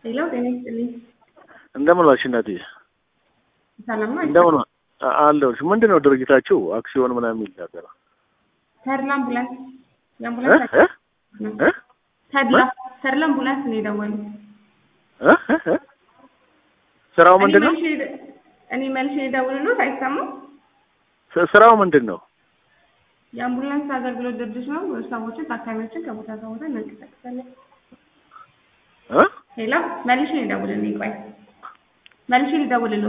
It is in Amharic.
ሄሎ ጤና ይስጥልኝ። እንደምን ዋልሽ እናቴ? ሰላም ነው? እንደምን አለሁልሽ። ምንድነው ድርጅታችሁ አክሲዮን ምናምን የሚል ነገር? ተድላ አምቡላንስ የአምቡላንስ ተድላ አምቡላንስ ነው የደወሉት። ስራው ምንድነው? እኔ መልሼ የደወሉት አይሰማም? ስራው ምንድነው? የአምቡላንስ አገልግሎት ድርጅት ነው። ሰዎችን ታካሚዎችን ከቦታ ቦታ እናንቀሳቅሳለን። ሄሎ መልሼ ልደውልልኝ። ቆይ መልሼ ልደውልልኝ።